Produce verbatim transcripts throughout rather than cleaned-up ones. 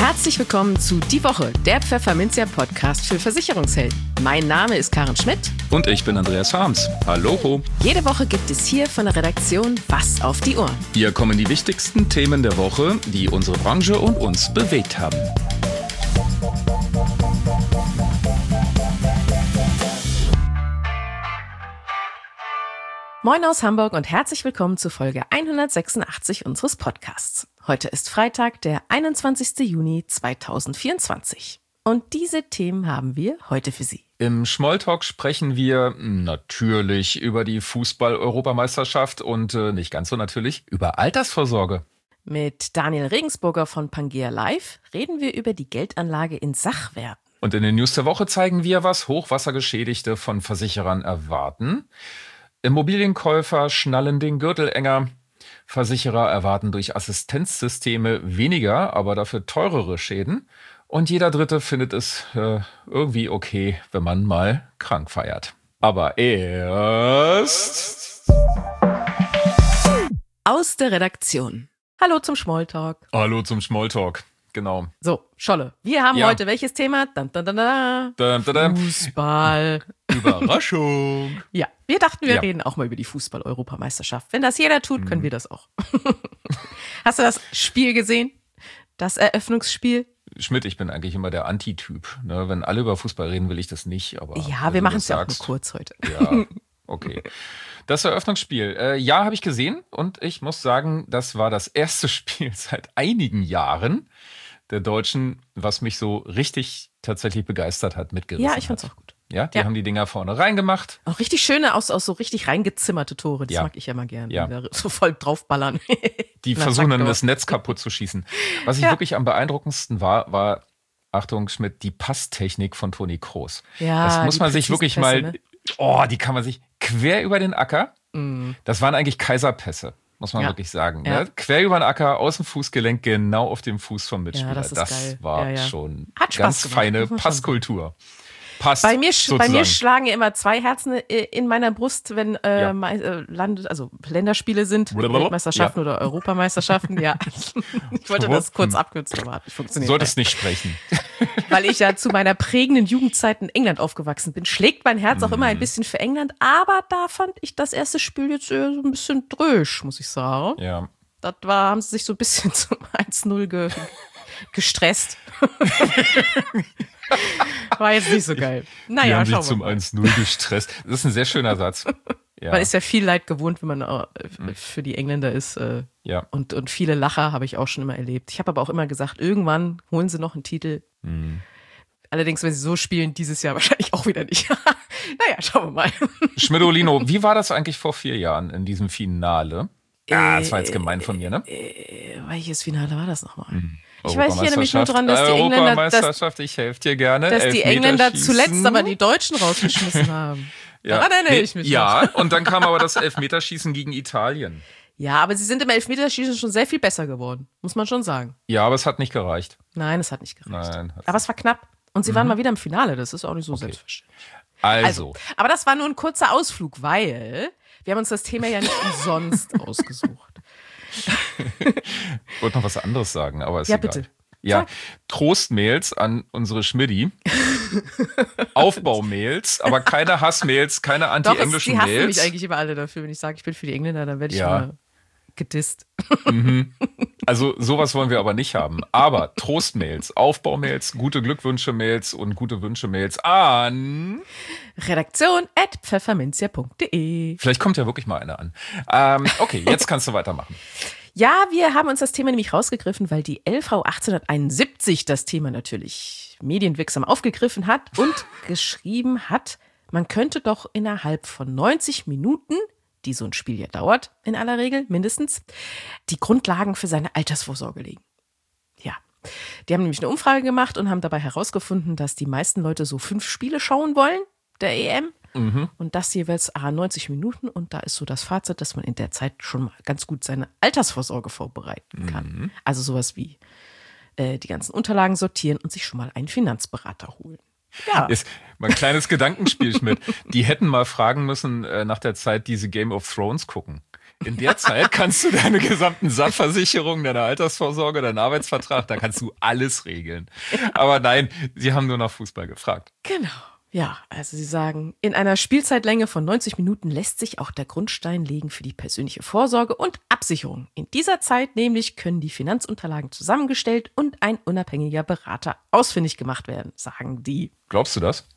Herzlich willkommen zu Die Woche, der Pfefferminzia Podcast für Versicherungshelden. Mein Name ist Karen Schmidt. Und ich bin Andreas Harms. Hallo. Jede Woche gibt es hier von der Redaktion was auf die Ohren. Hier kommen die wichtigsten Themen der Woche, die unsere Branche und uns bewegt haben. Moin aus Hamburg und herzlich willkommen zu Folge hundertsechsundachtzig unseres Podcasts. Heute ist Freitag, der einundzwanzigster Juni zweitausendvierundzwanzig. Und diese Themen haben wir heute für Sie. Im Smalltalk sprechen wir natürlich über die Fußball-Europameisterschaft und äh, nicht ganz so natürlich über Altersvorsorge. Mit Daniel Regensburger von Pangea Live reden wir über die Geldanlage in Sachwerten. Und in den News der Woche zeigen wir, was Hochwassergeschädigte von Versicherern erwarten. Immobilienkäufer schnallen den Gürtel enger. Versicherer erwarten durch Assistenzsysteme weniger, aber dafür teurere Schäden. Und jeder Dritte findet es äh, irgendwie okay, wenn man mal krank feiert. Aber erst... Aus der Redaktion. Hallo zum Smalltalk. Hallo zum Smalltalk, genau. So, Scholle, wir haben Ja. heute welches Thema? Dun, dun, dun, dun. Dum, dum, dum. Fußball. Überraschung. Ja, wir dachten, wir Ja. reden auch mal über die Fußball-Europameisterschaft. Wenn das jeder tut, können wir das auch. Hast du das Spiel gesehen? Das Eröffnungsspiel? Schmidt, ich bin eigentlich immer der Antityp. Ne? Wenn alle über Fußball reden, will ich das nicht. Aber Ja, wenn wir du machen das es ja auch nur sagst, kurz heute. Ja, okay. Das Eröffnungsspiel. Äh, ja, habe ich gesehen. Und ich muss sagen, das war das erste Spiel seit einigen Jahren der Deutschen, was mich so richtig tatsächlich begeistert hat, mitgerissen Ja, ich fand's hat. auch gut. Ja, die Ja. haben die Dinger vorne reingemacht. Auch richtig schöne, aus, aus so richtig reingezimmerte Tore. Das Ja. mag ich ja mal gerne. Ja. Wenn wir so voll draufballern. Die Na, versuchen zack, dann doch. das Netz kaputt zu schießen. Was ich Ja. wirklich am beeindruckendsten war, war, Achtung Schmidt, die Passtechnik von Toni Kroos. Ja, das muss die man sich präzisen wirklich Pässe, mal, ne? oh, die kann man sich quer über den Acker, Mm. das waren eigentlich Kaiserpässe, muss man Ja. wirklich sagen. Ja. Ne? Quer über den Acker, aus dem Fußgelenk, genau auf dem Fuß vom Mitspieler. das ist geil. war Ja, ja. schon Hat Spaß ganz gemacht, feine muss man schon Passkultur. Passt Bei mir, sch- bei mir sozusagen. schlagen ja immer zwei Herzen äh, in meiner Brust, wenn äh, Ja. mei- äh, Land, also Länderspiele sind, Blablabla. Weltmeisterschaften oder Europameisterschaften. Ja, ich wollte das kurz abkürzen, aber hat nicht Du funktioniert. solltest nicht sprechen. Weil ich ja zu meiner prägenden Jugendzeit in England aufgewachsen bin, schlägt mein Herz auch immer ein bisschen für England. Aber da fand ich das erste Spiel jetzt eher so ein bisschen drösch, muss ich sagen. Ja. Das war, haben sie sich so ein bisschen zum eins null ge gestresst. War jetzt nicht so geil. Die Naja, haben sich schauen wir zum mal. eins null gestresst. Das ist ein sehr schöner Satz. Ja. Man ist ja viel Leid gewohnt, wenn man äh, für die Engländer ist. Äh, ja. und, und viele Lacher habe ich auch schon immer erlebt. Ich habe aber auch immer gesagt, irgendwann holen sie noch einen Titel. Mhm. Allerdings, wenn sie so spielen, dieses Jahr wahrscheinlich auch wieder nicht. Naja, schauen wir mal. Schmidolino, wie war das eigentlich vor vier Jahren in diesem Finale? Ja, das war jetzt gemein von mir, ne? Äh, welches Finale war das nochmal? Mhm. Ich weiß hier nämlich nur dran, dass die Engländer, dass, Europameisterschaft, ich helfe dir gerne. dass die Engländer zuletzt aber die die Deutschen rausgeschmissen haben. ja. Daran erinnere Nee, ich mich Ja, noch. und dann kam aber das Elfmeterschießen gegen Italien. Ja, aber sie sind im Elfmeterschießen schon sehr viel besser geworden, muss man schon sagen. Ja, aber es hat nicht gereicht. Nein, es hat nicht gereicht. Nein, hat's aber es war knapp. Und sie waren mal wieder im Finale, das ist auch nicht so selbstverständlich. Also, Also, aber das war nur ein kurzer Ausflug, weil wir haben uns das Thema ja nicht umsonst ausgesucht. ich wollte noch was anderes sagen, aber ist Ja, egal. bitte. Ja, Sag. Trostmails an unsere Schmiddi. Aufbaumails, aber keine Hassmails, keine Doch, es, anti-englischen die hassen Mails. mich eigentlich immer alle dafür, wenn ich sage, ich bin für die Engländer, dann werde ich Ja. immer gedisst. Also sowas wollen wir aber nicht haben. Aber Trostmails, Aufbaumails, gute Glückwünsche-Mails und gute Wünsche-Mails an... Redaktion at pfefferminzia punkt de. Vielleicht kommt ja wirklich mal einer an. Ähm, okay, jetzt kannst du weitermachen. Ja, wir haben uns das Thema nämlich rausgegriffen, weil die L V achtzehnhunderteinundsiebzig das Thema natürlich medienwirksam aufgegriffen hat und geschrieben hat, man könnte doch innerhalb von neunzig Minuten, die so ein Spiel ja dauert, in aller Regel mindestens, die Grundlagen für seine Altersvorsorge legen. Ja, die haben nämlich eine Umfrage gemacht und haben dabei herausgefunden, dass die meisten Leute so fünf Spiele schauen wollen, der E M. Mhm. Und das jeweils ah, neunzig Minuten. Und da ist so das Fazit, dass man in der Zeit schon mal ganz gut seine Altersvorsorge vorbereiten kann. Mhm. Also sowas wie äh, die ganzen Unterlagen sortieren und sich schon mal einen Finanzberater holen. Ja. Ist mal ein kleines Gedankenspiel, Schmidt. Die hätten mal fragen müssen äh, nach der Zeit, die sie Game of Thrones gucken. In der Zeit kannst du deine gesamten Sachversicherungen, deine Altersvorsorge, deinen Arbeitsvertrag, da kannst du alles regeln. Aber nein, sie haben nur nach Fußball gefragt. Genau. Ja, also Sie sagen, in einer Spielzeitlänge von neunzig Minuten lässt sich auch der Grundstein legen für die persönliche Vorsorge und Absicherung. In dieser Zeit nämlich können die Finanzunterlagen zusammengestellt und ein unabhängiger Berater ausfindig gemacht werden, sagen die. Glaubst du das?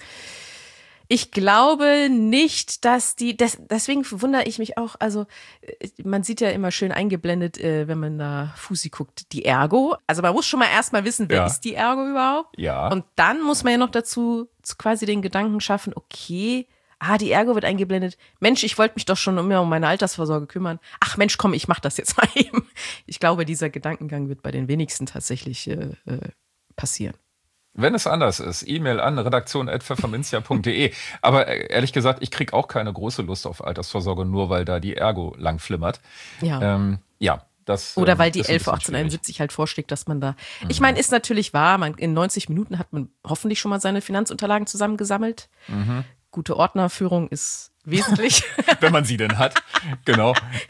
Ich glaube nicht, dass die, des, deswegen wundere ich mich auch, also man sieht ja immer schön eingeblendet, äh, wenn man da Fusi guckt, die Ergo. Also man muss schon mal erstmal wissen, wer Ja. ist die Ergo überhaupt? Ja. Und dann muss man ja noch dazu quasi den Gedanken schaffen, okay, ah, die Ergo wird eingeblendet. Mensch, ich wollte mich doch schon immer um meine Altersvorsorge kümmern. Ach Mensch, komm, ich mach das jetzt mal eben. Ich glaube, dieser Gedankengang wird bei den wenigsten tatsächlich äh, äh, passieren. Wenn es anders ist, E-Mail an redaktion at pfefferminzia punkt de. Aber ehrlich gesagt, ich kriege auch keine große Lust auf Altersvorsorge, nur weil da die Ergo lang flimmert. Ja. Ähm, ja, das Oder weil die ist ein elf bisschen achtzehnhundert halt vorschlägt, dass man da. Ich meine, ist natürlich wahr, man, in neunzig Minuten hat man hoffentlich schon mal seine Finanzunterlagen zusammengesammelt. Mhm. Gute Ordnerführung ist wesentlich. Wenn man sie denn hat. Genau.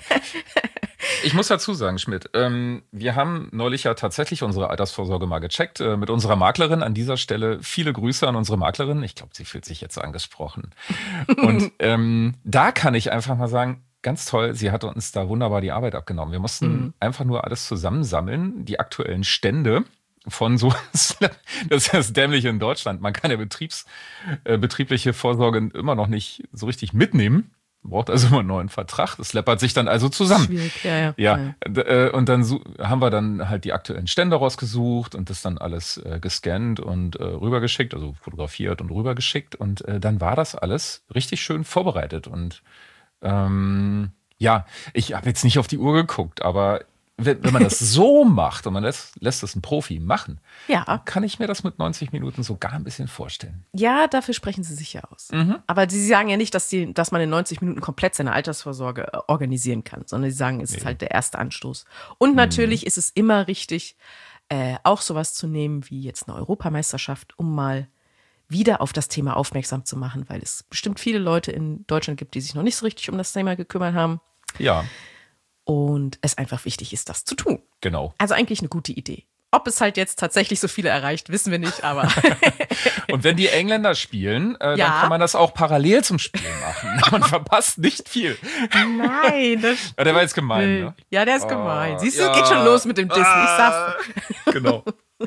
Ich muss dazu sagen, Schmidt, ähm, wir haben neulich ja tatsächlich unsere Altersvorsorge mal gecheckt äh, mit unserer Maklerin. An dieser Stelle viele Grüße an unsere Maklerin. Ich glaube, sie fühlt sich jetzt angesprochen. Und ähm, da kann ich einfach mal sagen, ganz toll, sie hat uns da wunderbar die Arbeit abgenommen. Wir mussten Mhm. einfach nur alles zusammensammeln, die aktuellen Stände von so, das ist das Dämliche in Deutschland. Man kann ja Betriebs, äh, betriebliche Vorsorge immer noch nicht so richtig mitnehmen. Braucht also immer einen neuen Vertrag. Das läppert sich dann also zusammen. Schwierig, ja, ja. Ja, ja. d- äh, und dann su- haben wir dann halt die aktuellen Stände rausgesucht und das dann alles äh, gescannt und äh, rübergeschickt, also fotografiert und rübergeschickt. Und äh, dann war das alles richtig schön vorbereitet. Und ähm, ja, ich habe jetzt nicht auf die Uhr geguckt, aber wenn, wenn man das so macht und man lässt, lässt es einen Profi machen, Ja. kann ich mir das mit neunzig Minuten sogar ein bisschen vorstellen. Ja, dafür sprechen sie sich ja aus. Mhm. Aber sie sagen ja nicht, dass, die, dass man in neunzig Minuten komplett seine Altersvorsorge äh, organisieren kann, sondern sie sagen, es ist Nee. halt der erste Anstoß. Und natürlich ist es immer richtig, äh, auch sowas zu nehmen wie jetzt eine Europameisterschaft, um mal wieder auf das Thema aufmerksam zu machen, weil es bestimmt viele Leute in Deutschland gibt, die sich noch nicht so richtig um das Thema gekümmert haben Ja, und es einfach wichtig ist, das zu tun. genau. Also eigentlich eine gute Idee. Ob es halt jetzt tatsächlich so viele erreicht, wissen wir nicht, aber Und wenn die Engländer spielen, äh, Ja. dann kann man das auch parallel zum Spiel machen. Man verpasst nicht viel. nein, das Ja, der war jetzt gemein, ne? Ja, der ist Oh, gemein. Siehst du, ja. geht schon los mit dem Dissen. Ich sag's. Ah, genau.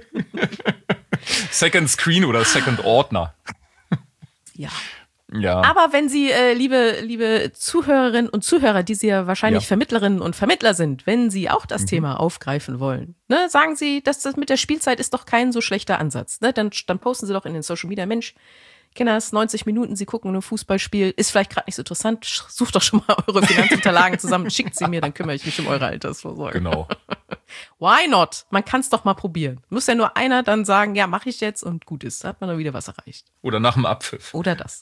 Second Screen oder Second Ordner. Ja. Ja. Aber wenn Sie, äh, liebe, liebe Zuhörerinnen und Zuhörer, die Sie ja wahrscheinlich Ja. Mhm. Vermittlerinnen und Vermittler sind, wenn Sie auch das Thema aufgreifen wollen, ne, sagen Sie, dass das mit der Spielzeit ist doch kein so schlechter Ansatz. Ne? Dann, dann posten Sie doch in den Social Media, Mensch, Kinders, neunzig Minuten, Sie gucken ein Fußballspiel, ist vielleicht gerade nicht so interessant, sch- sucht doch schon mal eure Finanzunterlagen zusammen, schickt sie mir, dann kümmere ich mich um eure Altersvorsorge. Genau. Why not? Man kann es doch mal probieren. Muss ja nur einer dann sagen, ja, mache ich jetzt und gut ist. Da hat man dann wieder was erreicht. Oder nach dem Abpfiff. Oder das.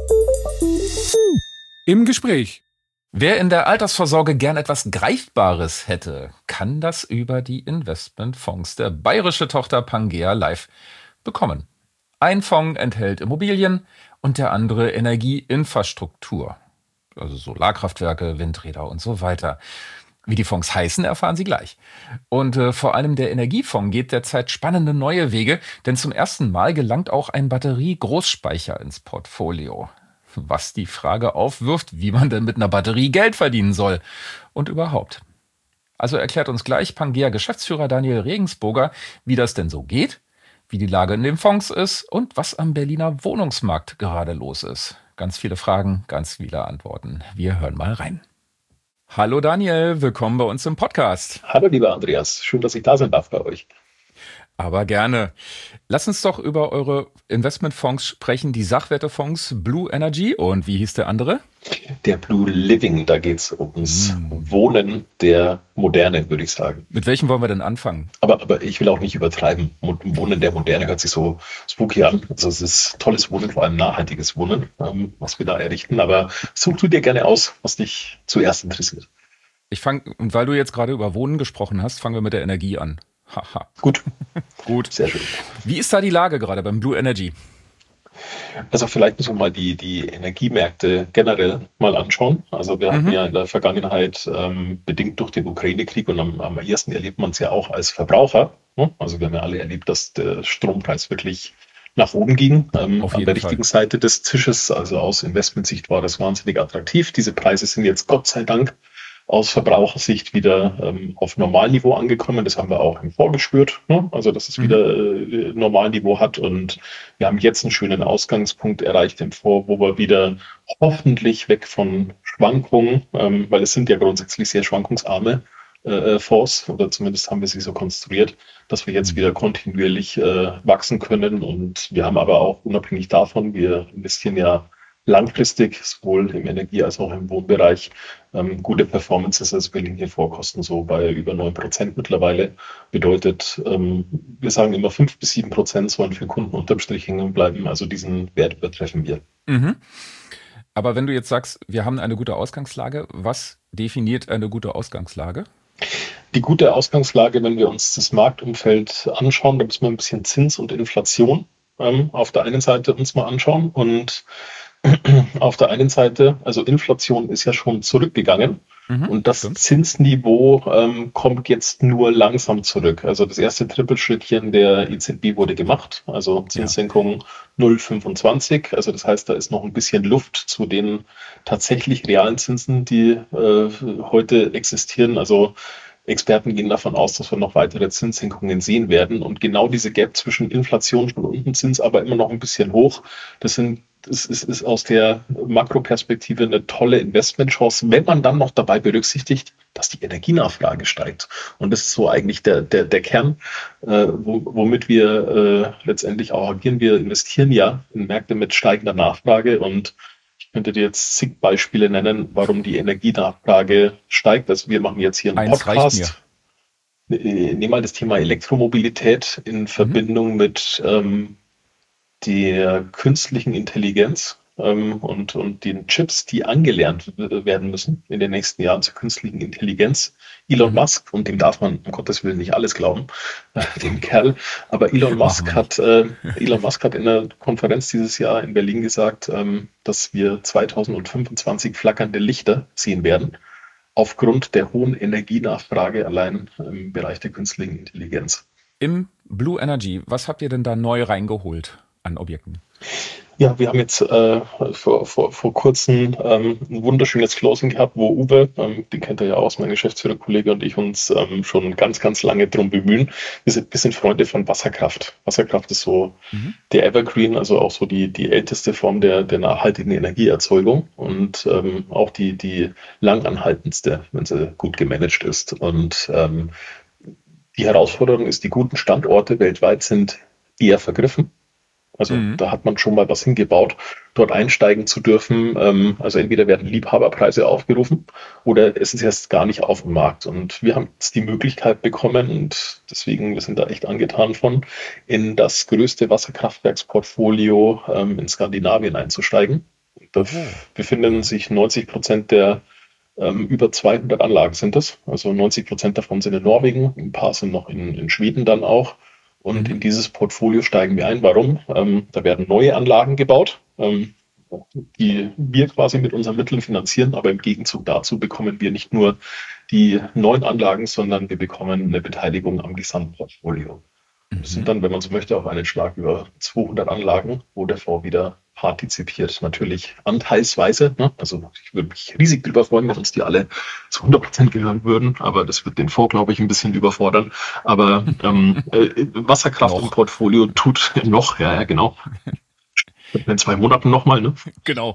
Im Gespräch. Wer in der Altersvorsorge gern etwas Greifbares hätte, kann das über die Investmentfonds der bayerischen Tochter Pangea Live bekommen. Ein Fonds enthält Immobilien und der andere Energieinfrastruktur, also Solarkraftwerke, Windräder und so weiter. Wie die Fonds heißen, erfahren Sie gleich. Und äh, vor allem der Energiefonds geht derzeit spannende neue Wege, denn zum ersten Mal gelangt auch ein Batterie-Großspeicher ins Portfolio. Was die Frage aufwirft, wie man denn mit einer Batterie Geld verdienen soll und überhaupt. Also erklärt uns gleich Pangea-Geschäftsführer Daniel Regensburger, wie das denn so geht, wie die Lage in den Fonds ist und was am Berliner Wohnungsmarkt gerade los ist. Ganz viele Fragen, ganz viele Antworten. Wir hören mal rein. Hallo Daniel, willkommen bei uns im Podcast. Hallo lieber Andreas, schön, dass ich da sein darf bei euch. Aber gerne. Lass uns doch über eure Investmentfonds sprechen, die Sachwertefonds Blue Energy und wie hieß der andere? Der Blue Living, da geht es ums Wohnen der Moderne, würde ich sagen. Mit welchem wollen wir denn anfangen? Aber, aber ich will auch nicht übertreiben. Mo- Wohnen der Moderne hört sich so spooky an. Also es ist tolles Wohnen, vor allem nachhaltiges Wohnen, ähm, was wir da errichten. Aber such du dir gerne aus, was dich zuerst interessiert. Ich fange, und weil du jetzt gerade über Wohnen gesprochen hast, fangen wir mit der Energie an. Haha. Gut, Gut. sehr schön. Wie ist da die Lage gerade beim Blue Energy? Also vielleicht müssen wir mal die, die Energiemärkte generell mal anschauen. Also wir hatten Mhm. ja in der Vergangenheit ähm, bedingt durch den Ukraine-Krieg und am, am ersten erlebt man es ja auch als Verbraucher. Ne? Also wir haben ja alle erlebt, dass der Strompreis wirklich nach oben ging. Ähm, Auf an der jeden Fall. richtigen Seite des Tisches, also aus Investmentsicht war das wahnsinnig attraktiv. Diese Preise sind jetzt Gott sei Dank aus Verbrauchersicht wieder ähm, auf Normalniveau angekommen. Das haben wir auch im Vorgespürt, ne? Also dass es Mhm. wieder äh, Normalniveau hat und wir haben jetzt einen schönen Ausgangspunkt erreicht im Vor, wo wir wieder hoffentlich weg von Schwankungen, ähm, weil es sind ja grundsätzlich sehr schwankungsarme äh, Fonds oder zumindest haben wir sie so konstruiert, dass wir jetzt wieder Mhm. kontinuierlich äh, wachsen können und wir haben aber auch unabhängig davon, wir investieren ja langfristig, sowohl im Energie- als auch im Wohnbereich, ähm, gute Performances. Also wir liegen hier Vorkosten so bei über neun Prozent mittlerweile. Bedeutet, ähm, wir sagen immer fünf bis sieben Prozent sollen für Kunden unterm Strich hängen bleiben. Also diesen Wert übertreffen wir. Mhm. Aber wenn du jetzt sagst, wir haben eine gute Ausgangslage, was definiert eine gute Ausgangslage? Die gute Ausgangslage, wenn wir uns das Marktumfeld anschauen, da müssen wir ein bisschen Zins und Inflation ähm, auf der einen Seite uns mal anschauen und auf der einen Seite, also Inflation ist ja schon zurückgegangen Mhm. und das Stimmt. Zinsniveau ähm, kommt jetzt nur langsam zurück. Also das erste Trippelschrittchen der E Z B wurde gemacht, also Ja. Zinssenkung null Komma fünfundzwanzig. Also das heißt, da ist noch ein bisschen Luft zu den tatsächlich realen Zinsen, die äh, heute existieren. Also Experten gehen davon aus, dass wir noch weitere Zinssenkungen sehen werden. Und genau diese Gap zwischen Inflation von unten, Zins aber immer noch ein bisschen hoch, das sind das ist, ist aus der Makroperspektive eine tolle Investmentchance, wenn man dann noch dabei berücksichtigt, dass die Energienachfrage steigt. Und das ist so eigentlich der, der, der Kern, äh, wo, womit wir äh, letztendlich auch agieren. Wir investieren ja in Märkte mit steigender Nachfrage und ich könnte dir jetzt zig Beispiele nennen, warum die Energienachfrage steigt. Also wir machen jetzt hier einen Eins reicht mir. Podcast. Äh, Nehmen mal das Thema Elektromobilität in Mhm. Verbindung mit ähm, der künstlichen Intelligenz ähm, und, und den Chips, die angelernt werden müssen in den nächsten Jahren zur künstlichen Intelligenz. Elon Mhm. Musk, und dem darf man um Gottes Willen nicht alles glauben, äh, dem Kerl, aber Elon Machen wir Musk nicht. hat, äh, Elon Musk hat in einer Konferenz dieses Jahr in Berlin gesagt, ähm, dass wir zweitausendfünfundzwanzig flackernde Lichter sehen werden, aufgrund der hohen Energienachfrage allein im Bereich der künstlichen Intelligenz. Im Blue Energy, was habt ihr denn da neu reingeholt an Objekten? Ja, wir haben jetzt äh, vor, vor, vor kurzem ähm, ein wunderschönes Closing gehabt, wo Uwe, ähm, den kennt er ja aus, mein Geschäftsführerkollege und ich uns ähm, schon ganz, ganz lange drum bemühen. Wir sind, wir sind Freunde von Wasserkraft. Wasserkraft ist so Mhm. der Evergreen, also auch so die, die älteste Form der, der nachhaltigen Energieerzeugung und ähm, auch die, die langanhaltendste, wenn sie gut gemanagt ist. Und ähm, die Herausforderung ist, die guten Standorte weltweit sind eher vergriffen. Also Mhm. da hat man schon mal was hingebaut, dort einsteigen zu dürfen. Ähm, also entweder werden Liebhaberpreise aufgerufen oder es ist erst gar nicht auf dem Markt. Und wir haben jetzt die Möglichkeit bekommen und deswegen, wir sind da echt angetan von, in das größte Wasserkraftwerksportfolio ähm, in Skandinavien einzusteigen. Da Oho. befinden Ja. sich neunzig Prozent der ähm, über zweihundert Anlagen sind es. Also neunzig Prozent davon sind in Norwegen, ein paar sind noch in, in Schweden dann auch. Und Mhm. in dieses Portfolio steigen wir ein. Warum? Ähm, da werden neue Anlagen gebaut, ähm, die wir quasi mit unseren Mitteln finanzieren. Aber im Gegenzug dazu bekommen wir nicht nur die neuen Anlagen, sondern wir bekommen eine Beteiligung am Gesamtportfolio. Das sind Mhm. dann, wenn man so möchte, auf einen Schlag über zweihundert Anlagen, wo der Fonds wieder partizipiert. Natürlich anteilsweise. Ne? Also ich würde mich riesig drüber freuen, wenn uns die alle zu hundert Prozent gehören würden. Aber das wird den Fonds, glaube ich, ein bisschen überfordern. Aber ähm, äh, Wasserkraft im Noch. Portfolio tut noch, ja, ja, genau. In zwei Monaten nochmal, ne? Genau.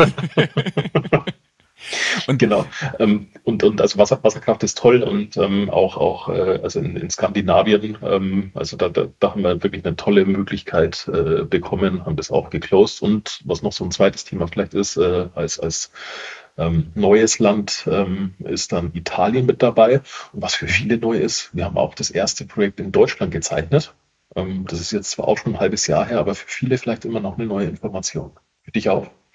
Und Genau. Ähm, und, und also Wasser, Wasserkraft ist toll und ähm, auch, auch äh, also in, in Skandinavien, ähm, also da, da, da haben wir wirklich eine tolle Möglichkeit äh, bekommen, haben das auch geclosed. Und was noch so ein zweites Thema vielleicht ist, äh, als, als ähm, neues Land ähm, ist dann Italien mit dabei. Und was für mhm. viele neu ist, wir haben auch das erste Projekt in Deutschland gezeichnet. Ähm, das ist jetzt zwar auch schon ein halbes Jahr her, aber für viele vielleicht immer noch eine neue Information. Für dich auch?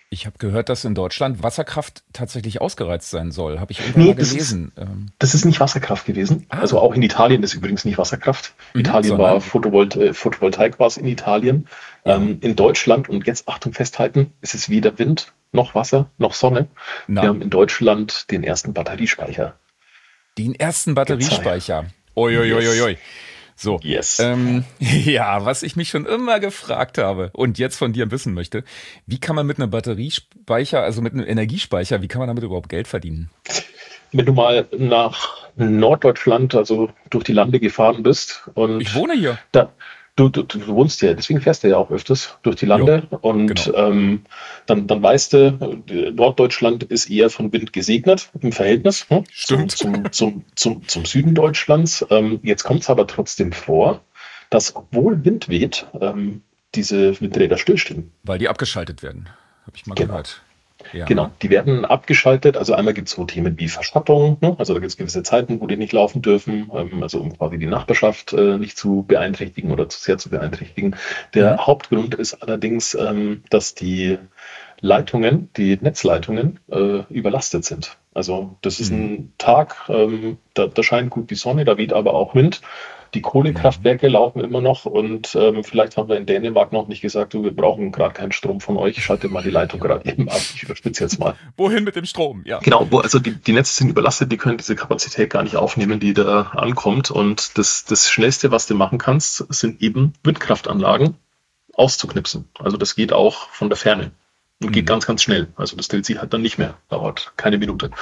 Ich habe gehört, dass in Deutschland Wasserkraft tatsächlich ausgereizt sein soll. Habe ich irgendwann Nee, mal das ist, gelesen. Ähm, das ist nicht Wasserkraft gewesen. ah, Also auch in Italien ist übrigens nicht Wasserkraft. mhm, Italien war sondern, Photovolt äh, Photovoltaik war es in Italien. ja, Ähm, in Deutschland, und jetzt Achtung festhalten, ist es weder Wind noch Wasser noch Sonne. Wir na, haben in Deutschland den ersten Batteriespeicher den ersten gezeigt. Batteriespeicher. Yes. Uiuiuiui. So, Yes. ähm, ja, was ich mich schon immer gefragt habe und jetzt von dir wissen möchte, wie kann man mit einem Batteriespeicher, also mit einem Energiespeicher, wie kann man damit überhaupt Geld verdienen? Wenn du mal nach Norddeutschland, also durch die Lande gefahren bist Ich und wohne hier. da, du, du, du wohnst ja, deswegen fährst du ja auch öfters durch die Ja, Lande und genau. ähm, dann, dann weißt du, äh, Norddeutschland ist eher von Wind gesegnet im Verhältnis, hm, zum, Stimmt. zum, zum, zum, zum Süden Deutschlands. Ähm, jetzt kommt es aber trotzdem vor, dass obwohl Wind weht, ähm, diese Windräder stillstehen. Weil die abgeschaltet werden. Habe ich mal Genau. gehört. Genau, Ja. die werden abgeschaltet. Also einmal gibt es so Themen wie Verschattung, ne? Also da gibt es gewisse Zeiten, wo die nicht laufen dürfen, ähm, also um quasi die Nachbarschaft äh, nicht zu beeinträchtigen oder zu sehr zu beeinträchtigen. Der Mhm. Hauptgrund ist allerdings, ähm, dass die Leitungen, die Netzleitungen äh, überlastet sind. Also das ist Mhm. ein Tag, ähm, da, da scheint gut die Sonne, da weht aber auch Wind. Die Mhm. Kohlekraftwerke laufen immer noch und ähm, vielleicht haben wir in Dänemark noch nicht gesagt, du, wir brauchen gerade keinen Strom von euch, schaltet mal die Leitung gerade eben ab. Ich überspitze jetzt mal. Wohin mit dem Strom? Ja. Genau, wo, also die, die Netze sind überlastet, die können diese Kapazität gar nicht aufnehmen, die da ankommt. Und das, das Schnellste, was du machen kannst, sind eben Windkraftanlagen auszuknipsen. Also das geht auch von der Ferne und geht Mhm. ganz, ganz schnell. Also das stellt sich halt dann nicht mehr, dauert keine Minute.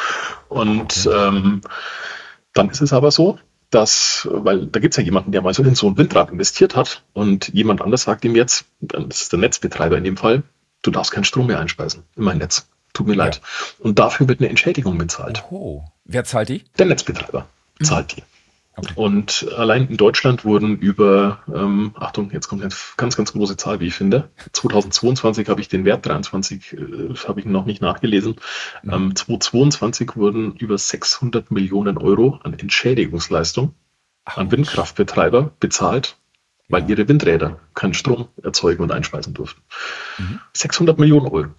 Und Okay. ähm, dann ist es aber so, dass, weil da gibt es ja jemanden, der mal so in so ein Windrad investiert hat und jemand anders sagt ihm jetzt, das ist der Netzbetreiber in dem Fall, du darfst keinen Strom mehr einspeisen in mein Netz. Tut mir Ja. leid. Und dafür wird eine Entschädigung bezahlt. Oho. Wer zahlt die? Der Netzbetreiber Mhm. zahlt die. Okay. Und allein in Deutschland wurden über, ähm, Achtung, jetzt kommt eine ganz, ganz große Zahl, wie ich finde. zweitausendzweiundzwanzig habe ich den Wert, dreiundzwanzig äh, habe ich noch nicht nachgelesen. Mhm. Ähm, zweitausendzweiundzwanzig wurden über sechshundert Millionen Euro an Entschädigungsleistung an Autsch. Windkraftbetreiber bezahlt, weil Ja. ihre Windräder keinen Strom erzeugen und einspeisen durften. Mhm. sechshundert Millionen Euro.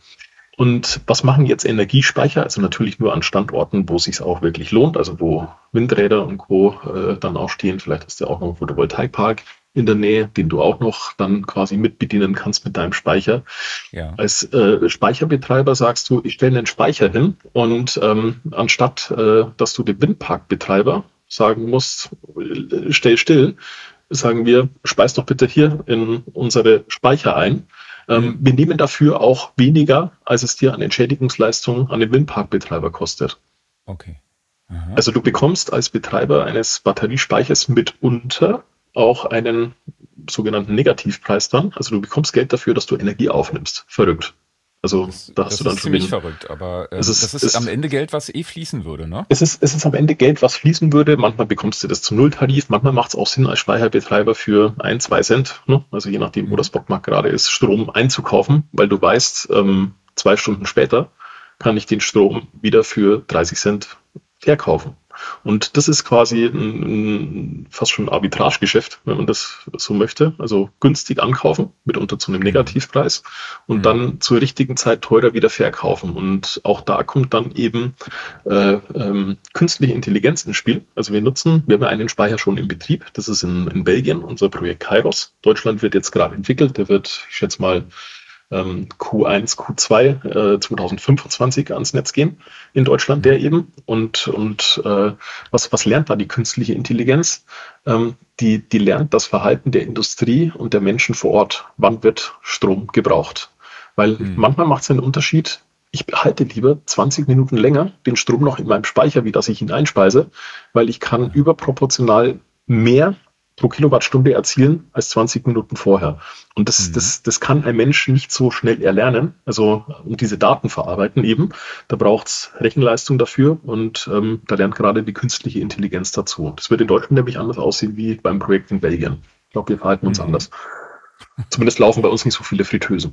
Und was machen jetzt Energiespeicher? Also natürlich nur an Standorten, wo es sich auch wirklich lohnt, also wo Windräder und Co. Äh, dann auch stehen. Vielleicht hast du auch noch einen Photovoltaikpark in der Nähe, den du auch noch dann quasi mitbedienen kannst mit deinem Speicher. Ja. Als äh, Speicherbetreiber sagst du, ich stelle einen Speicher hin und ähm, anstatt, äh, dass du dem Windparkbetreiber sagen musst, äh, stell still, sagen wir, speis doch bitte hier in unsere Speicher ein. Ähm, Mhm. wir nehmen dafür auch weniger, als es dir an Entschädigungsleistungen an den Windparkbetreiber kostet. Okay. Aha. Also du bekommst als Betreiber eines Batteriespeichers mitunter auch einen sogenannten Negativpreis dann. Also du bekommst Geld dafür, dass du Energie aufnimmst. Verrückt. Also Das, da hast du das dann ist schon ziemlich den, verrückt, aber es ähm, das ist, ist am es, Ende Geld, was eh fließen würde, ne? es ist, es ist am Ende Geld, was fließen würde. Manchmal bekommst du das zum Nulltarif. Manchmal macht es auch Sinn, als Speicherbetreiber für ein, zwei Cent, ne? Also je nachdem, wo Mhm. das Bockmarkt gerade ist, Strom einzukaufen, weil du weißt, ähm, zwei Stunden später kann ich den Strom wieder für dreißig Cent verkaufen. Und das ist quasi ein, ein, fast schon ein Arbitragegeschäft, wenn man das so möchte. Also günstig ankaufen, mitunter zu einem Mhm. Negativpreis und Mhm. dann zur richtigen Zeit teurer wieder verkaufen. Und auch da kommt dann eben äh, ähm, künstliche Intelligenz ins Spiel. Also wir nutzen, wir haben ja einen Speicher schon im Betrieb. Das ist in, in Belgien, unser Projekt Kairos. Deutschland wird jetzt gerade entwickelt. Der wird, ich schätze mal, ähm, Q eins, Q zwei äh, zweitausendfünfundzwanzig ans Netz gehen in Deutschland, Mhm. der eben. Und, und äh, was, was lernt da die künstliche Intelligenz? Ähm, die, die lernt das Verhalten der Industrie und der Menschen vor Ort. Wann wird Strom gebraucht? Weil Mhm. manchmal macht es einen Unterschied. Ich behalte lieber zwanzig Minuten länger den Strom noch in meinem Speicher, wie dass ich ihn einspeise, weil ich kann Aha. überproportional mehr pro Kilowattstunde erzielen als zwanzig Minuten vorher. Und das, Mhm. das, das kann ein Mensch nicht so schnell erlernen. Also um diese Daten verarbeiten eben, da braucht es Rechenleistung dafür und ähm, da lernt gerade die künstliche Intelligenz dazu. Das wird in Deutschland nämlich anders aussehen wie beim Projekt in Belgien. Ich glaube, wir verhalten uns Mhm. anders. Zumindest laufen bei uns nicht so viele Fritteusen.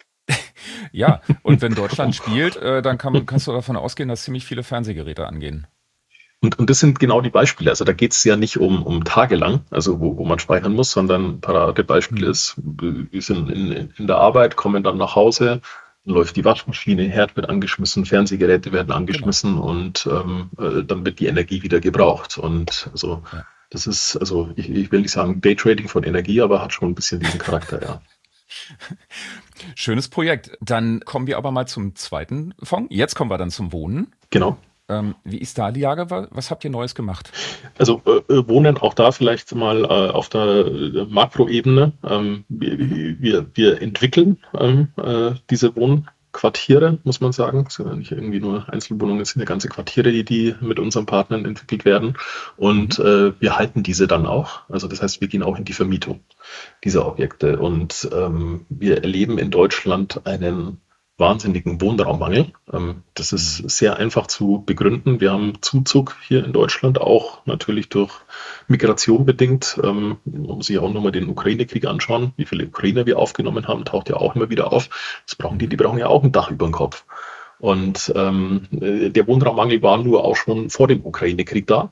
Ja, und wenn Deutschland spielt, äh, dann kann, kannst du davon ausgehen, dass ziemlich viele Fernsehgeräte angehen. Und, und das sind genau die Beispiele. Also da geht es ja nicht um, um tagelang, also wo, wo man speichern muss, sondern ein Paradebeispiel Mhm. ist, wir sind in, in der Arbeit, kommen dann nach Hause, läuft die Waschmaschine, Herd wird angeschmissen, Fernsehgeräte werden Genau. angeschmissen und ähm, äh, dann wird die Energie wieder gebraucht. Und also Ja. das ist, also ich, ich will nicht sagen Daytrading von Energie, aber hat schon ein bisschen diesen Charakter, ja. Schönes Projekt. Dann kommen wir aber mal zum zweiten Fonds. Jetzt kommen wir dann zum Wohnen. Genau. Ähm, wie ist da die Lage? Wa- Was habt ihr Neues gemacht? Also äh, Wohnen auch da vielleicht mal äh, auf der äh, Makroebene. Ähm, wir, Mhm. wir, wir entwickeln ähm, äh, diese Wohnquartiere, muss man sagen. Es sind ja nicht irgendwie nur Einzelwohnungen, es sind ja ganze Quartiere, die, die mit unseren Partnern entwickelt werden. Und Mhm. äh, wir halten diese dann auch. Also das heißt, wir gehen auch in die Vermietung dieser Objekte. Und ähm, wir erleben in Deutschland einen wahnsinnigen Wohnraummangel. Ähm, das ist Mhm. sehr einfach zu begründen. Wir haben Zuzug hier in Deutschland, auch natürlich durch Migration bedingt. Ähm, man muss sich auch nochmal den Ukraine-Krieg anschauen. Wie viele Ukrainer wir aufgenommen haben, taucht ja auch immer wieder auf. Das brauchen die, die Mhm. brauchen ja auch ein Dach über dem Kopf. Und ähm, äh, der Wohnraummangel war nur auch schon vor dem Ukraine-Krieg da.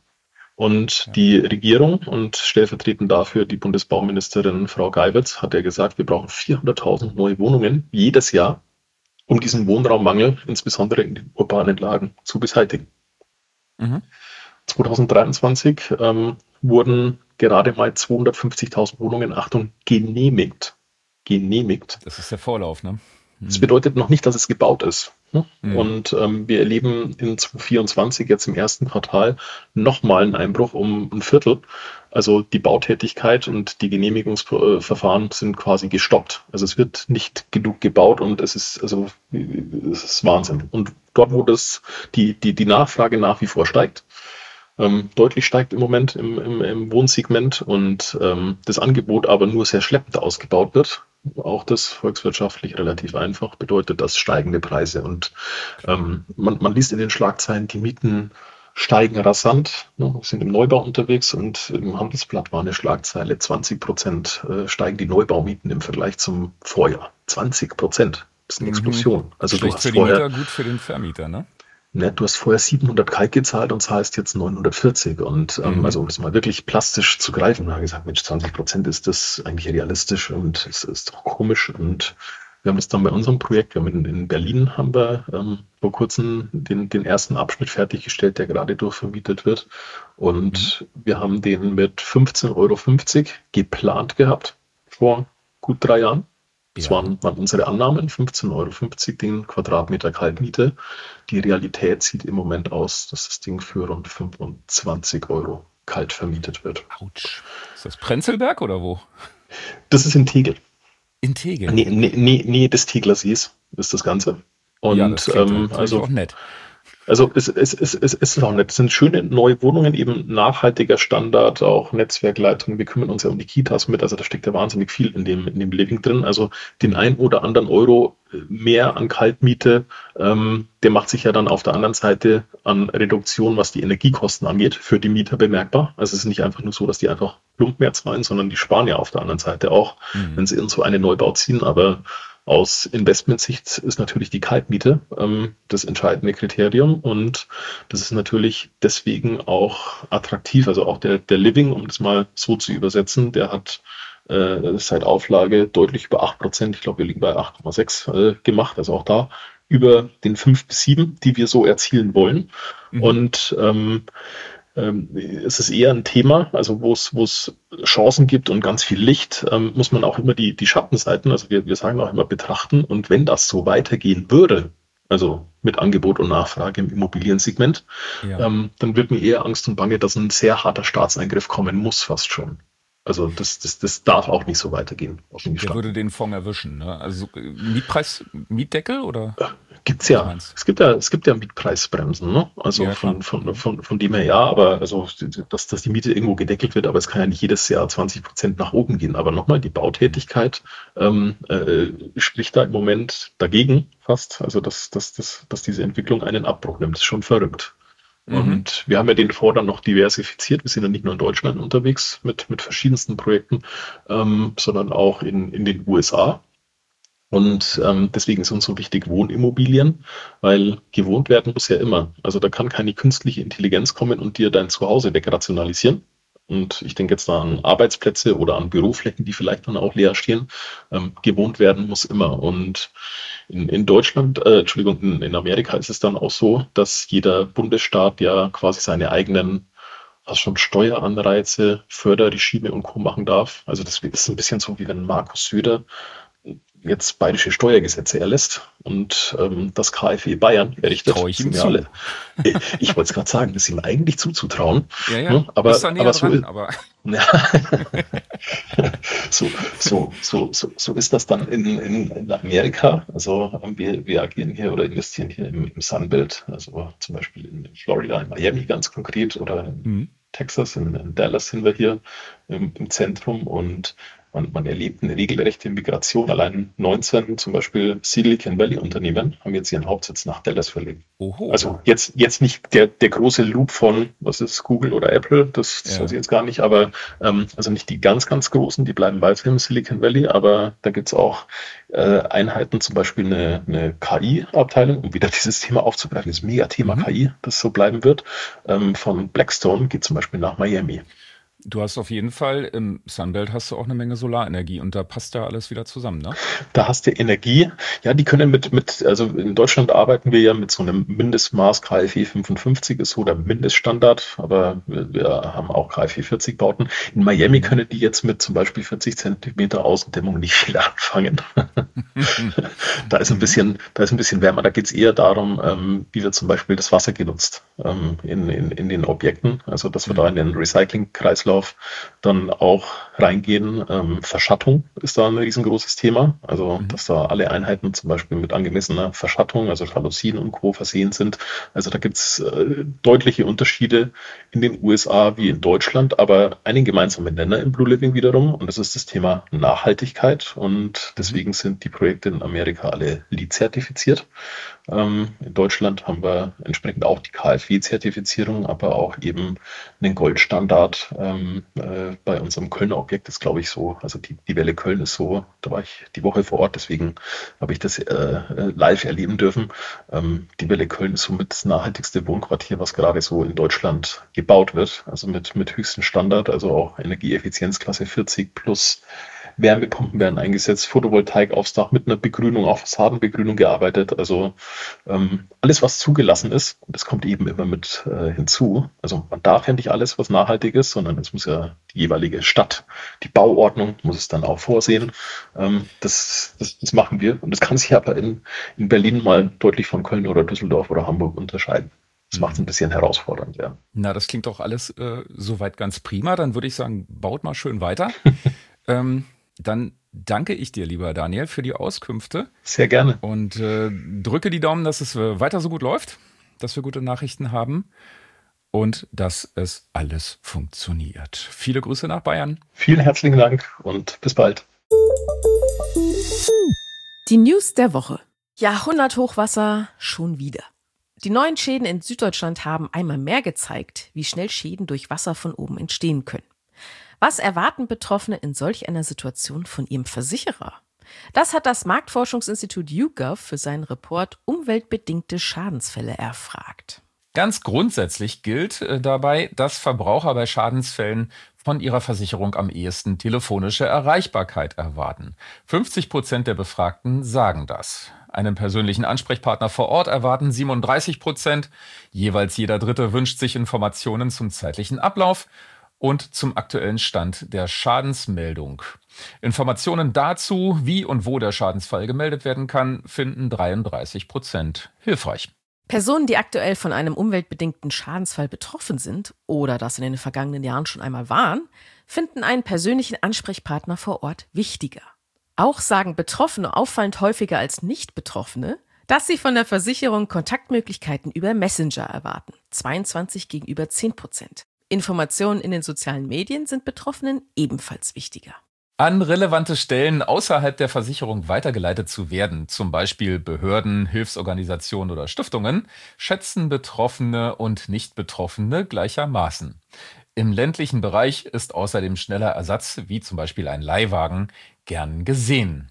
Und Ja. die Regierung und stellvertretend dafür die Bundesbauministerin Frau Geiwitz hat ja gesagt, wir brauchen vierhunderttausend neue Wohnungen jedes Jahr, um diesen Wohnraummangel, insbesondere in den urbanen Lagen, zu beseitigen. Mhm. zwanzig dreiundzwanzig ähm, wurden gerade mal zweihundertfünfzigtausend Wohnungen, Achtung, genehmigt. Genehmigt. Das ist der Vorlauf, ne? Das Mhm. bedeutet noch nicht, dass es gebaut ist. Ne? Mhm. Und ähm, wir erleben in zwanzig vierundzwanzig jetzt im ersten Quartal nochmal einen Einbruch um ein Viertel. Also die Bautätigkeit und die Genehmigungsverfahren sind quasi gestoppt. Also es wird nicht genug gebaut und es ist, also, es ist Wahnsinn. Und dort, wo das, die, die, die Nachfrage nach wie vor steigt, ähm, deutlich steigt im Moment im, im, im Wohnsegment und ähm, das Angebot aber nur sehr schleppend ausgebaut wird. Auch das volkswirtschaftlich relativ einfach, bedeutet das steigende Preise. Und Klar. ähm, man, man liest in den Schlagzeilen, die Mieten steigen rasant. Ne? Wir sind im Neubau unterwegs und im Handelsblatt war eine Schlagzeile, zwanzig Prozent äh, steigen die Neubaumieten im Vergleich zum Vorjahr. zwanzig Prozent. Das ist eine Mhm. Explosion. Also du Schlecht hast für die vorher Mieter, gut für den Vermieter, ne? Ne, du hast vorher siebenhundert kalt gezahlt und zahlst jetzt neunhundertvierzig. Und ähm, Mhm. also um das mal wirklich plastisch zu greifen, da habe ich gesagt, Mensch, zwanzig Prozent ist das eigentlich realistisch und es ist doch komisch. Und wir haben das dann bei unserem Projekt, wir haben in, in Berlin haben wir ähm, vor kurzem den, den ersten Abschnitt fertiggestellt, der gerade durchvermietet wird. Mhm. Und wir haben den mit fünfzehn Euro fünfzig geplant gehabt vor gut drei Jahren. Das Ja. waren, waren unsere Annahmen, fünfzehn Euro fünfzig den Quadratmeter Kaltmiete. Die Realität sieht im Moment aus, dass das Ding für rund fünfundzwanzig Euro kalt vermietet wird. Autsch. Ist das Prenzlberg oder wo? Das ist in Tegel. In Tegel. Nee, nee, nee, nee des Teglersees ist das Ganze. Ja, das Und klingt ähm, natürlich also auch nett. Also es, es, es, es, es ist auch nett. Es sind schöne neue Wohnungen, eben nachhaltiger Standard, auch Netzwerkleitung. Wir kümmern uns ja um die Kitas mit, also da steckt ja wahnsinnig viel in dem, in dem Living drin. Also den Mhm. ein oder anderen Euro mehr an Kaltmiete, ähm, der macht sich ja dann auf der anderen Seite an Reduktion, was die Energiekosten angeht, für die Mieter bemerkbar. Also es ist nicht einfach nur so, dass die einfach plump mehr zahlen, sondern die sparen ja auf der anderen Seite auch, wenn Mhm. sie in so einen Neubau ziehen. Aber aus Investmentsicht ist natürlich die Kaltmiete ähm, das entscheidende Kriterium und das ist natürlich deswegen auch attraktiv. Also auch der, der Living, um das mal so zu übersetzen, der hat äh, seit Auflage deutlich über acht Prozent, ich glaube wir liegen bei acht Komma sechs äh, gemacht, also auch da über den fünf bis sieben, die wir so erzielen wollen. Mhm. Und ähm, ähm, es ist eher ein Thema, also wo es, wo es Chancen gibt und ganz viel Licht, ähm, muss man auch immer die, die Schattenseiten, also wir, wir sagen auch immer betrachten. Und wenn das so weitergehen würde, also mit Angebot und Nachfrage im Immobiliensegment, Ja. ähm, dann wird mir eher Angst und Bange, dass ein sehr harter Staatseingriff kommen muss, fast schon. Also das, das, das darf auch nicht so weitergehen. Auch in die Der Stadt. würde den Fonds erwischen, ne? Also äh, Mietpreis, Mietdeckel oder Gibt's was ja. meinst Es gibt ja, es gibt ja Mietpreisbremsen, ne? du? Also Ja, klar. von, von, Mhm. von, von dem her ja, aber also, dass, dass die Miete irgendwo gedeckelt wird, aber es kann ja nicht jedes Jahr zwanzig Prozent nach oben gehen. Aber nochmal, die Mhm. Bautätigkeit ähm, äh, spricht da im Moment dagegen fast, also dass, dass, dass, dass diese Entwicklung einen Abbruch nimmt. Das ist schon verrückt. Mhm. Und wir haben ja den Fonds dann noch diversifiziert. Wir sind ja nicht nur in Deutschland unterwegs mit, mit verschiedensten Projekten, ähm, sondern auch in, in den U S A. Und ähm, deswegen sind uns so wichtig Wohnimmobilien, weil gewohnt werden muss ja immer. Also da kann keine künstliche Intelligenz kommen und dir dein Zuhause wegrationalisieren. und ich denke jetzt da an Arbeitsplätze oder an Büroflächen, die vielleicht dann auch leer stehen, ähm, gewohnt werden muss immer. Und in, in Deutschland, äh, Entschuldigung, in, in Amerika ist es dann auch so, dass jeder Bundesstaat ja quasi seine eigenen, also schon Steueranreize, Förderregime und Co. machen darf. Also das ist ein bisschen so, wie wenn Markus Söder jetzt bayerische Steuergesetze erlässt und ähm, das K f W Bayern errichtet. Trau ich ihm Sind ja zu. alle. Ich, ich wollte es gerade sagen, das ist ihm eigentlich zuzutrauen. Ja, ja, Ne? Aber, bist da näher aber so, dran, aber ja, so, so, so, so, so ist das dann in, in, in Amerika. Also ähm, wir, wir agieren hier oder investieren hier im, im Sunbelt, also zum Beispiel in Florida, in Miami ganz konkret oder in mhm. Texas, in, in Dallas sind wir hier im, im Zentrum und man, man erlebt eine regelrechte Migration. Allein neunzehn zum Beispiel Silicon Valley Unternehmen haben jetzt ihren Hauptsitz nach Dallas verlegt. Oho. Also jetzt, jetzt nicht der, der große Loop von, was ist Google oder Apple, das, das Ja. weiß ich jetzt gar nicht, aber ähm, also nicht die ganz, ganz großen, die bleiben weiter im Silicon Valley, aber da gibt's auch äh, Einheiten, zum Beispiel eine, eine K I-Abteilung, um wieder dieses Thema aufzugreifen, das Megathema Mhm. K I, das so bleiben wird, ähm, von Blackstone geht zum Beispiel nach Miami. Du hast auf jeden Fall, im Sunbelt hast du auch eine Menge Solarenergie und da passt ja alles wieder zusammen, ne? Da hast du Energie. Ja, die können mit, mit, also in Deutschland arbeiten wir ja mit so einem Mindestmaß. K f E fünfundfünfzig ist so der Mindeststandard, aber wir, wir haben auch K f E vierzig Bauten. In Miami Mhm. können die jetzt mit zum Beispiel vierzig Zentimeter Außendämmung nicht viel anfangen. Da ist ein Mhm. bisschen, da ist ein bisschen wärmer. Da geht es eher darum, ähm, wie wird zum Beispiel das Wasser genutzt ähm, in, in, in den Objekten. Also, dass wir da in den Recyclingkreislauf dann auch reingehen. Ähm, Verschattung ist da ein riesengroßes Thema. Also, Mhm. dass da alle Einheiten zum Beispiel mit angemessener Verschattung, also Jalousien und Co. versehen sind. Also, da gibt es äh, deutliche Unterschiede in den U S A wie in Deutschland, aber einen gemeinsamen Nenner im Blue Living wiederum. Und das ist das Thema Nachhaltigkeit. Und deswegen sind die Projekte in Amerika alle LEED-zertifiziert. Ähm, in Deutschland haben wir entsprechend auch die K f W-Zertifizierung, aber auch eben einen Goldstandard. Ähm, äh, bei unserem Kölner Objekt ist, glaube ich, so, also die, die Welle Köln ist so, da war ich die Woche vor Ort, deswegen habe ich das äh, live erleben dürfen. Ähm, die Welle Köln ist somit das nachhaltigste Wohnquartier, was gerade so in Deutschland gebaut wird, also mit, mit höchstem Standard, also auch Energieeffizienzklasse vierzig plus. Wärmepumpen werden eingesetzt, Photovoltaik aufs Dach mit einer Begrünung, auch Fassadenbegrünung gearbeitet. Also ähm, alles, was zugelassen ist, und das kommt eben immer mit äh, hinzu. Also man darf ja nicht alles, was nachhaltig ist, sondern es muss ja die jeweilige Stadt, die Bauordnung muss es dann auch vorsehen. Ähm, das, das, das machen wir. Und das kann sich aber in, in Berlin mal deutlich von Köln oder Düsseldorf oder Hamburg unterscheiden. Das macht es ein bisschen herausfordernd, ja. Na, das klingt doch alles äh, soweit ganz prima. Dann würde ich sagen, baut mal schön weiter. ähm, dann danke ich dir, lieber Daniel, für die Auskünfte Sehr gerne. und äh, drücke die Daumen, dass es äh, weiter so gut läuft, dass wir gute Nachrichten haben und dass es alles funktioniert. Viele Grüße nach Bayern. Vielen herzlichen Dank und bis bald. Die News der Woche. Jahrhunderthochwasser schon wieder. Die neuen Schäden in Süddeutschland haben einmal mehr gezeigt, wie schnell Schäden durch Wasser von oben entstehen können. Was erwarten Betroffene in solch einer Situation von ihrem Versicherer? Das hat das Marktforschungsinstitut YouGov für seinen Report Umweltbedingte Schadensfälle erfragt. Ganz grundsätzlich gilt äh, dabei, dass Verbraucher bei Schadensfällen von ihrer Versicherung am ehesten telefonische Erreichbarkeit erwarten. fünfzig Prozent der Befragten sagen das. Einen persönlichen Ansprechpartner vor Ort erwarten siebenunddreißig Prozent. Jeweils jeder Dritte wünscht sich Informationen zum zeitlichen Ablauf und zum aktuellen Stand der Schadensmeldung. Informationen dazu, wie und wo der Schadensfall gemeldet werden kann, finden dreiunddreißig Prozent hilfreich. Personen, die aktuell von einem umweltbedingten Schadensfall betroffen sind oder das in den vergangenen Jahren schon einmal waren, finden einen persönlichen Ansprechpartner vor Ort wichtiger. Auch sagen Betroffene auffallend häufiger als Nicht-Betroffene, dass sie von der Versicherung Kontaktmöglichkeiten über Messenger erwarten, zweiundzwanzig gegenüber zehn Prozent. Informationen in den sozialen Medien sind Betroffenen ebenfalls wichtiger. An relevante Stellen außerhalb der Versicherung weitergeleitet zu werden, zum Beispiel Behörden, Hilfsorganisationen oder Stiftungen, schätzen Betroffene und Nicht-Betroffene gleichermaßen. Im ländlichen Bereich ist außerdem schneller Ersatz, wie zum Beispiel ein Leihwagen, gern gesehen.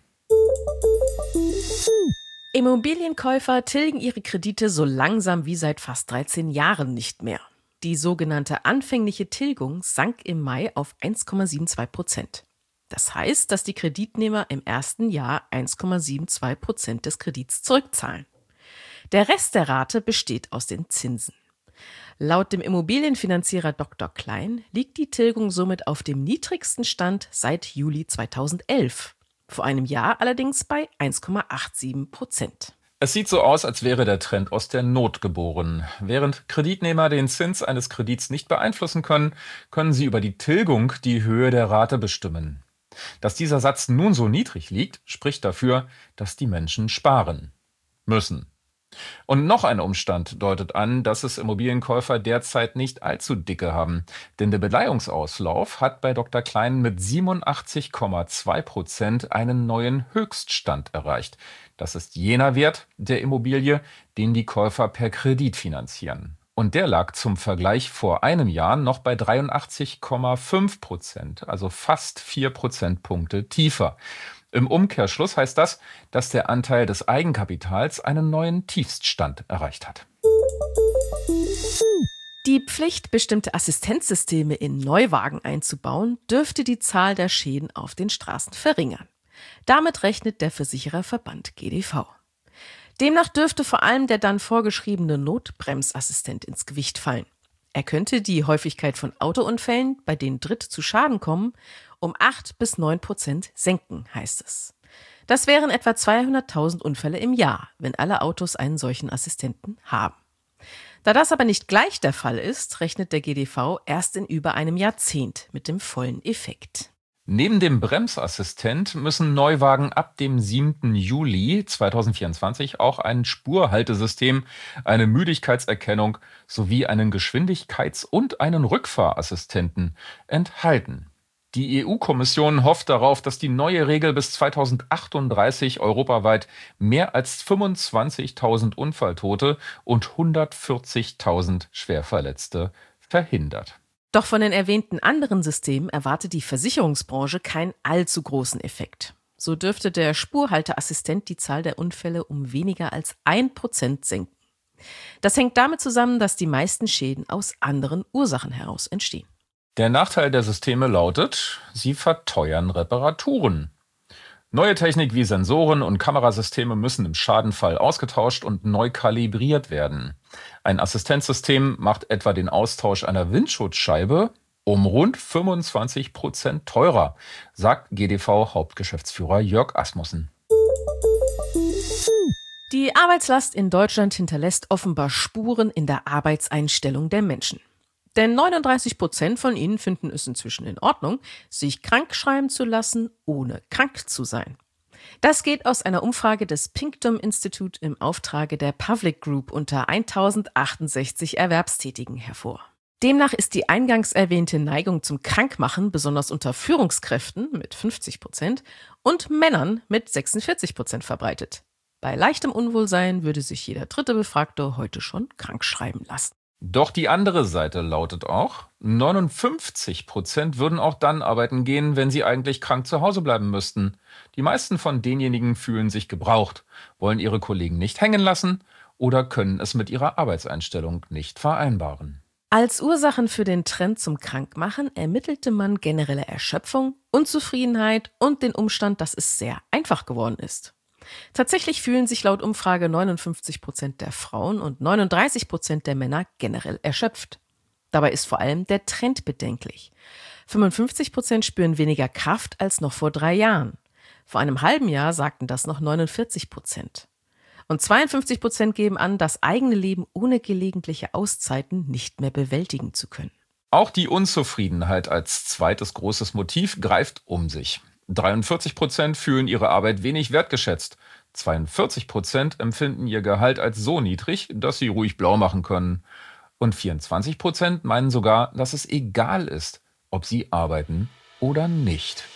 Immobilienkäufer tilgen ihre Kredite so langsam wie seit fast dreizehn Jahren nicht mehr. Die sogenannte anfängliche Tilgung sank im Mai auf eins Komma zweiundsiebzig Prozent. Das heißt, dass die Kreditnehmer im ersten Jahr eins Komma zweiundsiebzig Prozent des Kredits zurückzahlen. Der Rest der Rate besteht aus den Zinsen. Laut dem Immobilienfinanzierer Doktor Klein liegt die Tilgung somit auf dem niedrigsten Stand seit Juli zweitausendelf. Vor einem Jahr allerdings bei eins Komma siebenundachtzig Prozent. Es sieht so aus, als wäre der Trend aus der Not geboren. Während Kreditnehmer den Zins eines Kredits nicht beeinflussen können, können sie über die Tilgung die Höhe der Rate bestimmen. Dass dieser Satz nun so niedrig liegt, spricht dafür, dass die Menschen sparen müssen. Und noch ein Umstand deutet an, dass es Immobilienkäufer derzeit nicht allzu dicke haben. Denn der Beleihungsauslauf hat bei Doktor Klein mit siebenundachtzig Komma zwei Prozent einen neuen Höchststand erreicht. Das ist jener Wert der Immobilie, den die Käufer per Kredit finanzieren. Und der lag zum Vergleich vor einem Jahr noch bei dreiundachtzig Komma fünf Prozent, also fast vier Prozentpunkte tiefer. Im Umkehrschluss heißt das, dass der Anteil des Eigenkapitals einen neuen Tiefststand erreicht hat. Die Pflicht, bestimmte Assistenzsysteme in Neuwagen einzubauen, dürfte die Zahl der Schäden auf den Straßen verringern. Damit rechnet der Versichererverband G D V. Demnach dürfte vor allem der dann vorgeschriebene Notbremsassistent ins Gewicht fallen. Er könnte die Häufigkeit von Autounfällen, bei denen Dritte zu Schaden kommen, um acht bis neun Prozent senken, heißt es. Das wären etwa zweihunderttausend Unfälle im Jahr, wenn alle Autos einen solchen Assistenten haben. Da das aber nicht gleich der Fall ist, rechnet der G D V erst in über einem Jahrzehnt mit dem vollen Effekt. Neben dem Bremsassistent müssen Neuwagen ab dem siebten Juli zweitausendvierundzwanzig auch ein Spurhaltesystem, eine Müdigkeitserkennung sowie einen Geschwindigkeits- und einen Rückfahrassistenten enthalten. Die E U-Kommission hofft darauf, dass die neue Regel bis zweitausendachtunddreißig europaweit mehr als fünfundzwanzigtausend Unfalltote und hundertvierzigtausend Schwerverletzte verhindert. Doch von den erwähnten anderen Systemen erwartet die Versicherungsbranche keinen allzu großen Effekt. So dürfte der Spurhalteassistent die Zahl der Unfälle um weniger als ein Prozent senken. Das hängt damit zusammen, dass die meisten Schäden aus anderen Ursachen heraus entstehen. Der Nachteil der Systeme lautet, sie verteuern Reparaturen. Neue Technik wie Sensoren und Kamerasysteme müssen im Schadenfall ausgetauscht und neu kalibriert werden. Ein Assistenzsystem macht etwa den Austausch einer Windschutzscheibe um rund fünfundzwanzig Prozent teurer, sagt G D V-Hauptgeschäftsführer Jörg Asmussen. Die Arbeitslast in Deutschland hinterlässt offenbar Spuren in der Arbeitseinstellung der Menschen. Denn neununddreißig Prozent von ihnen finden es inzwischen in Ordnung, sich krank schreiben zu lassen, ohne krank zu sein. Das geht aus einer Umfrage des Pictum Institute im Auftrage der Pavlik Group unter tausendzachtundsechzig Erwerbstätigen hervor. Demnach ist die eingangs erwähnte Neigung zum Krankmachen besonders unter Führungskräften mit fünfzig Prozent und Männern mit sechsundvierzig Prozent verbreitet. Bei leichtem Unwohlsein würde sich jeder dritte Befragte heute schon krank schreiben lassen. Doch die andere Seite lautet auch, neunundfünfzig Prozent würden auch dann arbeiten gehen, wenn sie eigentlich krank zu Hause bleiben müssten. Die meisten von denjenigen fühlen sich gebraucht, wollen ihre Kollegen nicht hängen lassen oder können es mit ihrer Arbeitseinstellung nicht vereinbaren. Als Ursachen für den Trend zum Krankmachen ermittelte man generelle Erschöpfung, Unzufriedenheit und den Umstand, dass es sehr einfach geworden ist. Tatsächlich fühlen sich laut Umfrage neunundfünfzig Prozent der Frauen und neununddreißig Prozent der Männer generell erschöpft. Dabei ist vor allem der Trend bedenklich. fünfundfünfzig Prozent spüren weniger Kraft als noch vor drei Jahren. Vor einem halben Jahr sagten das noch neunundvierzig Prozent. Und zweiundfünfzig Prozent geben an, das eigene Leben ohne gelegentliche Auszeiten nicht mehr bewältigen zu können. Auch die Unzufriedenheit als zweites großes Motiv greift um sich. dreiundvierzig Prozent fühlen ihre Arbeit wenig wertgeschätzt. zweiundvierzig Prozent empfinden ihr Gehalt als so niedrig, dass sie ruhig blau machen können. Und vierundzwanzig Prozent meinen sogar, dass es egal ist, ob sie arbeiten oder nicht.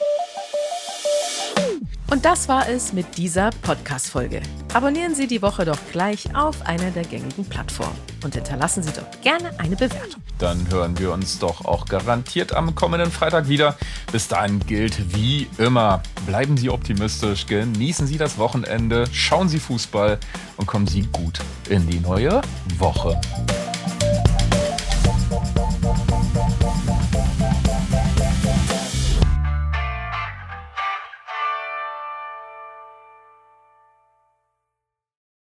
Und das war es mit dieser Podcast-Folge. Abonnieren Sie die Woche doch gleich auf einer der gängigen Plattformen und hinterlassen Sie doch gerne eine Bewertung. Dann hören wir uns doch auch garantiert am kommenden Freitag wieder. Bis dahin gilt wie immer, bleiben Sie optimistisch, genießen Sie das Wochenende, schauen Sie Fußball und kommen Sie gut in die neue Woche.